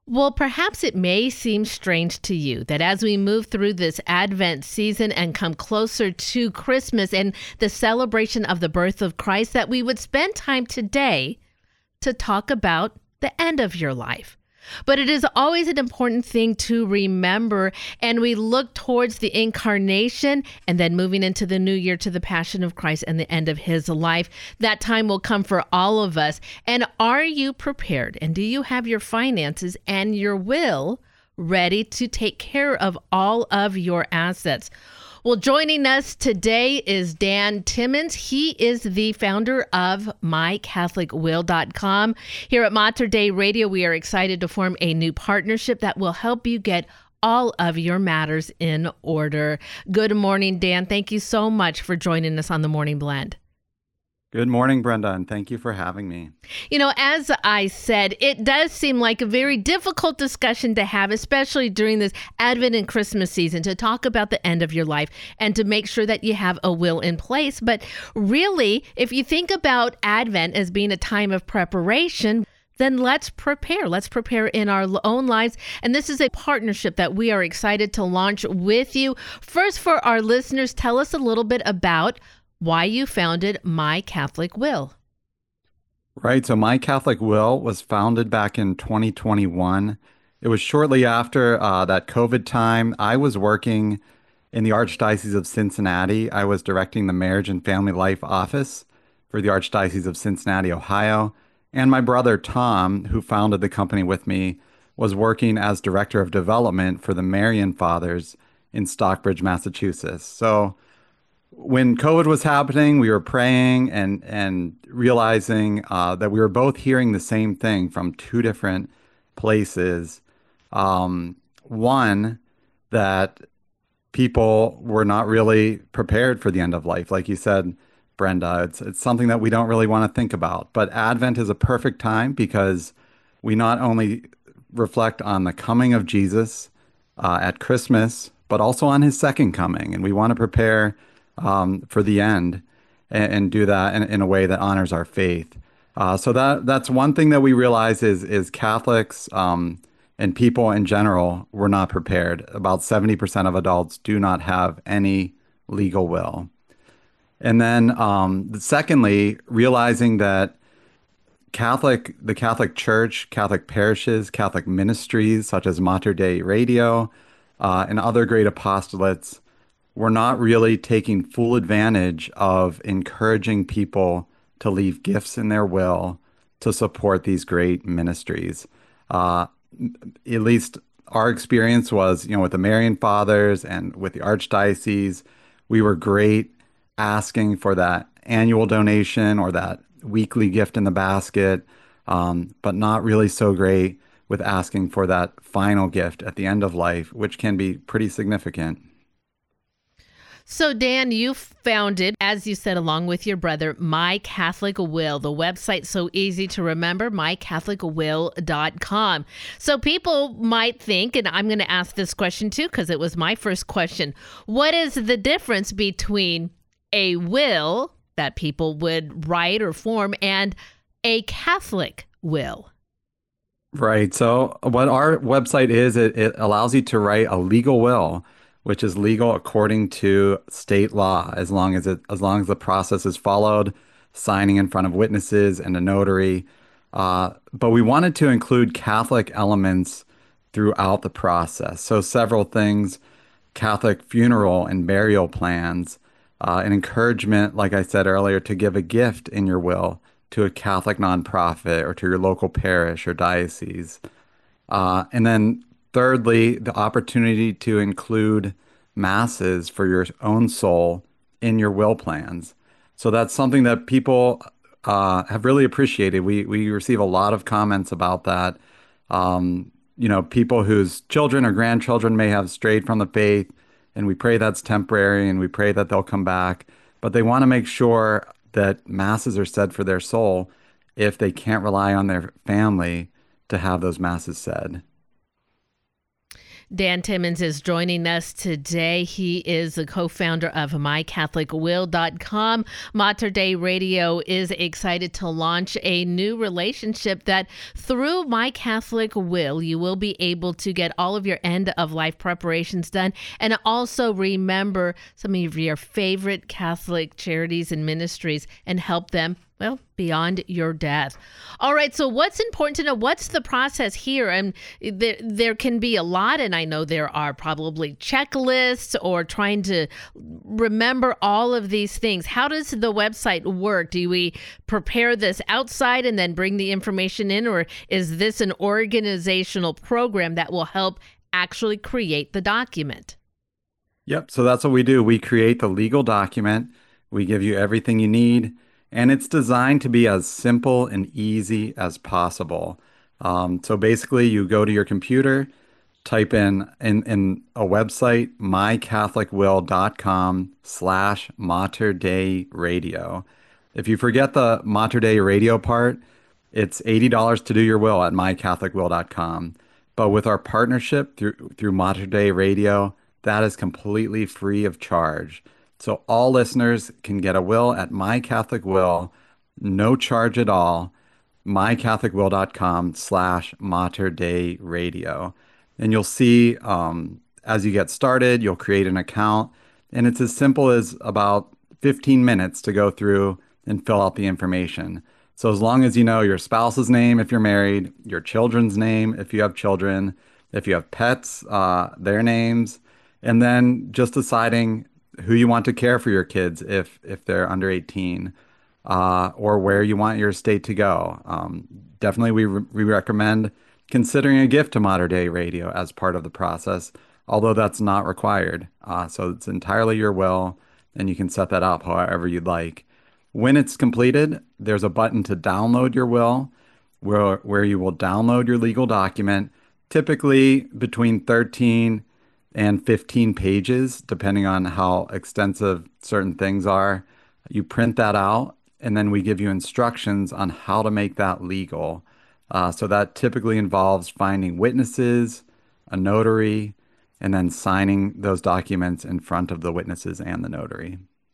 Well, perhaps it may seem strange to you that as we move through this Advent season and come closer to Christmas and the celebration of the birth of Christ, that we would spend time today to talk about the end of your life. But it is always an important thing to remember, and we look towards the incarnation and then moving into the new year to the Passion of Christ and the end of his life. That time will come for all of us. And are you prepared? And do you have your finances and your will ready to take care of all of your assets? Well, joining us today is Dan Timmons. He is the founder of MyCatholicWill.com. Here at Mater Dei Radio, we are excited to form a new partnership that will help you get all of your matters in order. Good morning, Dan. Thank you so much for joining us on the Morning Blend. Good morning, Brenda, and thank you for having me. You know, as I said, it does seem like a very difficult discussion to have, especially during this Advent and Christmas season, to talk about the end of your life and to make sure that you have a will in place. But really, if you think about Advent as being a time of preparation, then let's prepare. Let's prepare in our own lives. And this is a partnership that we are excited to launch with you. First, for our listeners, tell us a little bit about why you founded My Catholic Will. Right. So My Catholic Will was founded back in 2021. It was shortly after that COVID time. I was working in the Archdiocese of Cincinnati. I was directing the Marriage and Family Life Office for the Archdiocese of Cincinnati, Ohio. And my brother, Tom, who founded the company with me, was working as Director of Development for the Marian Fathers in Stockbridge, Massachusetts. So when COVID was happening, we were praying and realizing that we were both hearing the same thing from two different places. One, that people were not really prepared for the end of life. Like you said, Brenda, it's something that we don't really want to think about. But Advent is a perfect time because we not only reflect on the coming of Jesus at Christmas, but also on his second coming. And we want to prepare for the end and do that in a way that honors our faith. So that's one thing that we realize is Catholics and people in general were not prepared. About 70% of adults do not have any legal will. And then secondly, realizing that the Catholic Church, Catholic parishes, Catholic ministries such as Mater Dei Radio and other great apostolates we're not really taking full advantage of encouraging people to leave gifts in their will to support these great ministries. At least our experience was, with the Marian Fathers and with the Archdiocese, we were great asking for that annual donation or that weekly gift in the basket, but not really so great with asking for that final gift at the end of life, which can be pretty significant. So, Dan, you founded, as you said, along with your brother, My Catholic Will. The website so easy to remember, MyCatholicWill.com. So people might think, and I'm going to ask this question too, because it was my first question, what is the difference between a will that people would write or form and a Catholic will? Right. So what our website is, it allows you to write a legal will, which is legal according to state law, as long as the process is followed, signing in front of witnesses and a notary. But we wanted to include Catholic elements throughout the process. So several things: Catholic funeral and burial plans, an encouragement, like I said earlier, to give a gift in your will to a Catholic nonprofit or to your local parish or diocese, and then thirdly, the opportunity to include masses for your own soul in your will plans. So that's something that people have really appreciated. We receive a lot of comments about that. People whose children or grandchildren may have strayed from the faith, and we pray that's temporary and we pray that they'll come back. But they want to make sure that masses are said for their soul if they can't rely on their family to have those masses said. Dan Timmons is joining us today. He is the co-founder of MyCatholicWill.com. Mater Dei Radio is excited to launch a new relationship that through My Catholic Will, you will be able to get all of your end-of-life preparations done and also remember some of your favorite Catholic charities and ministries and help them, well, beyond your death. All right, so what's important to know? What's the process here? And there can be a lot, and I know there are probably checklists or trying to remember all of these things. How does the website work? Do we prepare this outside and then bring the information in, or is this an organizational program that will help actually create the document? Yep, so that's what we do. We create the legal document. We give you everything you need. And it's designed to be as simple and easy as possible. So basically, you go to your computer, type in a website, mycatholicwill.com/Mater Dei Radio. If you forget the Mater Dei Radio part, it's $80 to do your will at mycatholicwill.com. But with our partnership through Mater Dei Radio, that is completely free of charge. So all listeners can get a will at My Catholic Will, no charge at all, mycatholicwill.com/Mater Dei Radio. And you'll see as you get started, you'll create an account. And it's as simple as about 15 minutes to go through and fill out the information. So as long as you know your spouse's name if you're married, your children's name if you have children, if you have pets, their names, and then just deciding who you want to care for your kids if they're under 18, or where you want your estate to go. Definitely, we recommend considering a gift to Mater Dei Radio as part of the process, although that's not required. So it's entirely your will, and you can set that up however you'd like. When it's completed, there's a button to download your will, where you will download your legal document, typically between 13 and 15 pages, depending on how extensive certain things are. You print that out, and then we give you instructions on how to make that legal. So that typically involves finding witnesses, a notary, and then signing those documents in front of the witnesses and the notary.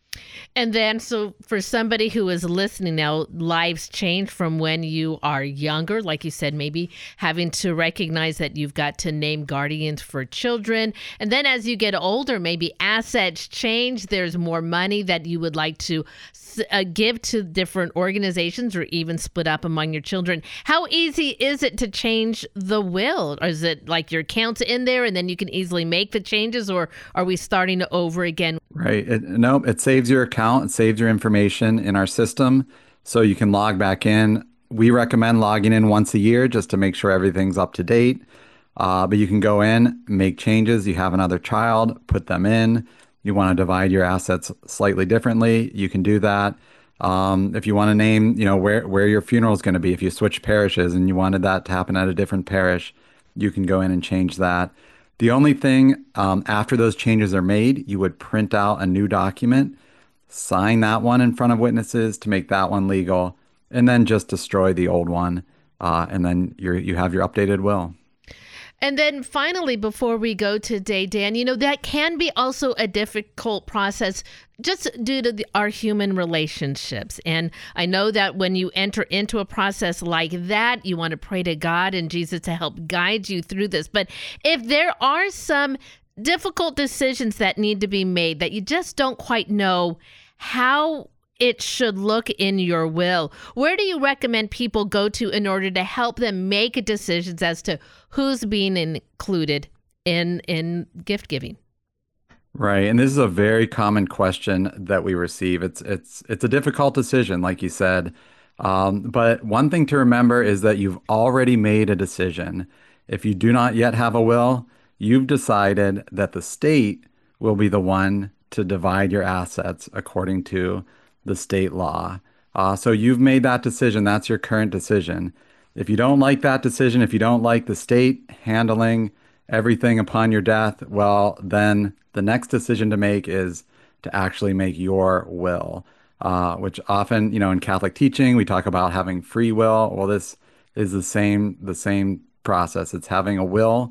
And then, so for somebody who is listening now, lives change from when you are younger. Like you said, maybe having to recognize that you've got to name guardians for children. And then as you get older, maybe assets change. There's more money that you would like to give to different organizations or even split up among your children. How easy is it to change the will? Or is it like your account's in there and then you can easily make the changes, or are we starting over again? Right. No, it saves your account. It saves your information in our system so you can log back in. We recommend logging in once a year just to make sure everything's up to date. But you can go in, make changes. You have another child, put them in. You want to divide your assets slightly differently, you can do that. If you want to name, where your funeral is going to be, if you switch parishes and you wanted that to happen at a different parish, you can go in and change that. The only thing, after those changes are made, you would print out a new document, sign that one in front of witnesses to make that one legal, and then just destroy the old one. And then you have your updated will. And then finally, before we go today, Dan, that can be also a difficult process just due to our human relationships. And I know that when you enter into a process like that, you want to pray to God and Jesus to help guide you through this. But if there are some difficult decisions that need to be made that you just don't quite know how it should look in your will, where do you recommend people go to in order to help them make decisions as to who's being included in gift giving? Right. And this is a very common question that we receive. It's a difficult decision, like you said. But one thing to remember is that you've already made a decision. If you do not yet have a will, you've decided that the state will be the one to divide your assets according to the state law. So you've made that decision. That's your current decision. If you don't like that decision, if you don't like the state handling everything upon your death, well, then the next decision to make is to actually make your will, which often, in Catholic teaching, we talk about having free will. Well, this is the same process. It's having a will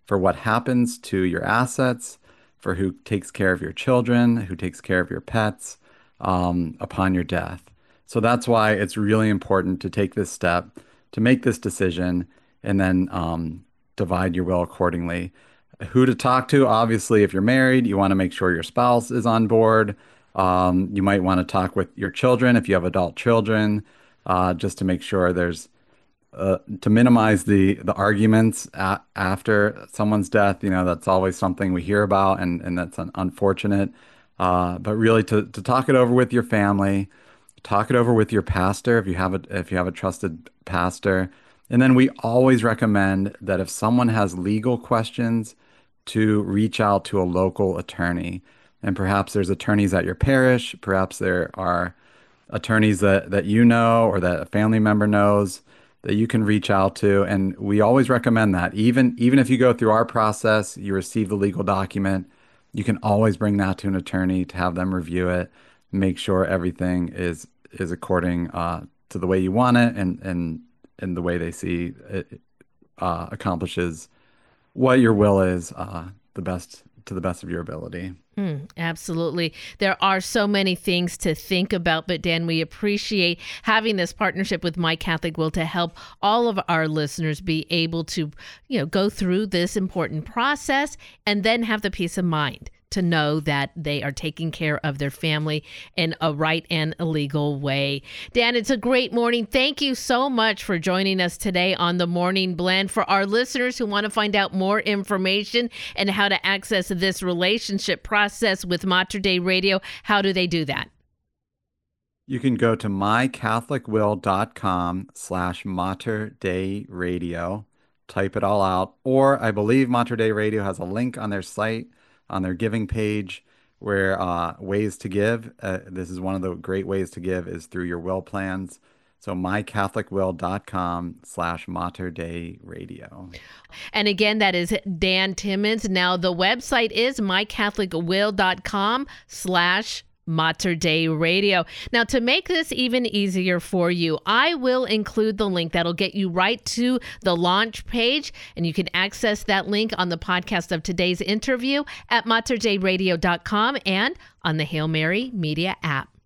for what happens to your assets, for who takes care of your children, who takes care of your pets upon your death. So that's why it's really important to take this step, to make this decision, and then divide your will accordingly. Who to talk to? Obviously, if you're married, you want to make sure your spouse is on board. You might want to talk with your children if you have adult children, just to make sure there's to minimize the arguments after someone's death. You know, that's always something we hear about, and that's unfortunate. But really, to talk it over with your family, talk it over with your pastor if you have a trusted pastor. And then we always recommend that if someone has legal questions, to reach out to a local attorney. And perhaps there's attorneys at your parish, perhaps there are attorneys that you know or that a family member knows that you can reach out to. And we always recommend that. Even if you go through our process, you receive the legal document, you can always bring that to an attorney to have them review it, make sure everything is according to the way you want it and the way they see it accomplishes what your will is to the best of your ability. Absolutely. There are so many things to think about, but Dan, we appreciate having this partnership with My Catholic Will to help all of our listeners be able to, go through this important process and then have the peace of mind to know that they are taking care of their family in a right and a legal way. Dan, it's a great morning. Thank you so much for joining us today on the Morning Blend. For our listeners who want to find out more information and how to access this relationship process with Mater Dei Radio, how do they do that? You can go to mycatholicwill.com/Mater Dei Radio, type it all out, or I believe Mater Dei Radio has a link on their site, on their giving page, where ways to give. This is one of the great ways to give is through your will plans. So mycatholicwill.com/Mater Dei Radio. And again, that is Dan Timmons. Now the website is mycatholicwill.com/Mater Dei Radio. Now, to make this even easier for you, I will include the link that'll get you right to the launch page, and you can access that link on the podcast of today's interview at materdeiradio.com and on the Hail Mary Media app.